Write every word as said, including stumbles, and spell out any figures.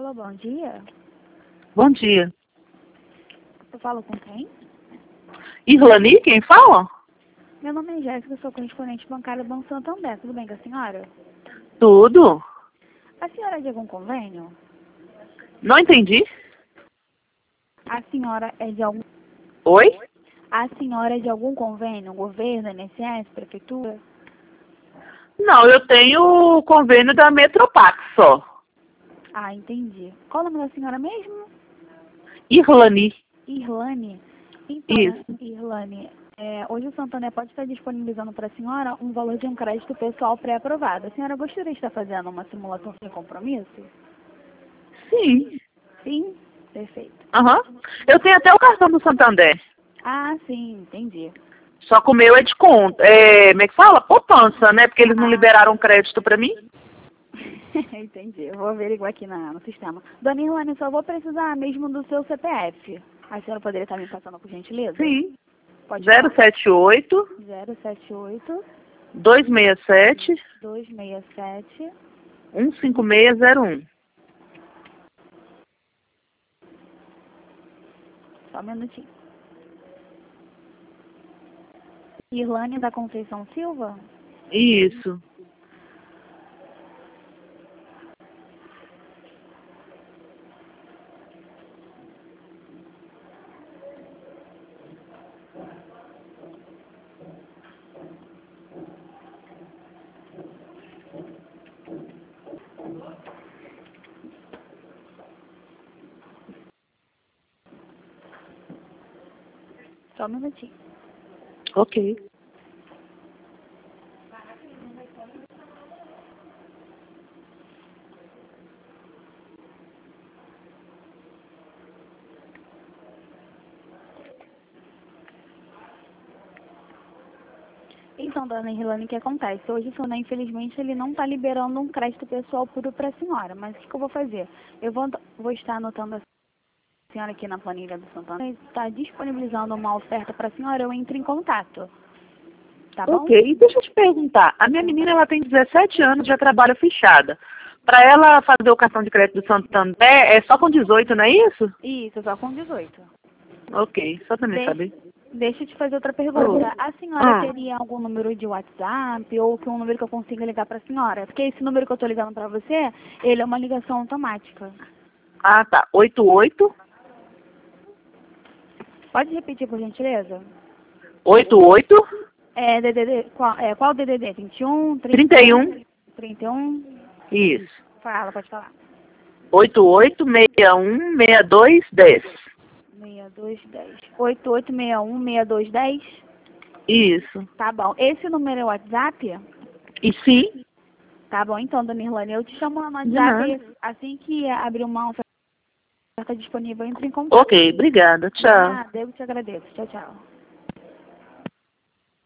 Alô, bom dia. Bom dia. Eu falo com quem? Irlani, quem fala? Meu nome é Jéssica, sou correspondente bancária do Banco Santander. Tudo bem com a senhora? Tudo. A senhora é de algum convênio? Não entendi. A senhora é de algum... Oi? A senhora é de algum convênio? Governo, I N S S, prefeitura? Não, eu tenho o convênio da Metropax só. Ah, entendi. Qual o nome da senhora mesmo? Irlani. Irlane. Então, Isso. Irlane, é, hoje o Santander pode estar disponibilizando para a senhora um valor de um crédito pessoal pré-aprovado. A senhora gostaria de estar fazendo uma simulação sem compromisso? Sim. Sim? Perfeito. Aham. Eu tenho até o cartão do Santander. Ah, sim, entendi. Só que o meu é de conta. É, como é que fala? Poupança, né? Porque eles não Ah. liberaram crédito pra mim. Entendi. Eu vou averiguar aqui na, no sistema. Dona Irlane, só vou precisar mesmo do seu C P F. A senhora poderia estar me passando por gentileza? Sim. Pode zero falar. sete oito, zero sete oito, dois seis sete, dois seis sete, um cinco seis zero um. só um minutinho. Irlane da Conceição Silva? Isso. Só um minutinho. Ok. Então, dona Irlane, o que acontece? Hoje o Santander, infelizmente, ele não está liberando um crédito pessoal puro para a senhora. Mas o que, que eu vou fazer? Eu vou, vou estar anotando a senhora aqui na planilha do Santander. Está disponibilizando uma oferta para a senhora, eu entro em contato. Tá bom? Ok. E deixa eu te perguntar. A minha menina ela tem dezessete anos, já trabalha fichada. Para ela fazer o cartão de crédito do Santander, é só com dezoito, não é isso? Isso, só com dezoito. Ok, só também Deixa, saber. deixa eu te fazer outra pergunta. A senhora Ah. teria algum número de WhatsApp ou que um número que eu consiga ligar para a senhora? Porque esse número que eu estou ligando para você, ele é uma ligação automática. Ah, tá. oito oito, Pode repetir, por gentileza? oito oito, É, D D D, qual, é, qual D D D? vinte e um, trinta e um, trinta e um? isso. Fala, pode falar. oito oito, seis um, seis dois, dez. seis dois um zero. oito oito seis um, seis dois um zero? Isso. Tá bom. Esse número é o WhatsApp? E sim? Tá bom, então, dona Irlane, eu te chamo no De WhatsApp nada. e assim que abrir uma oferta disponível, entre em contato. Ok, obrigada. De Tchau. nada, eu te agradeço. Tchau, tchau.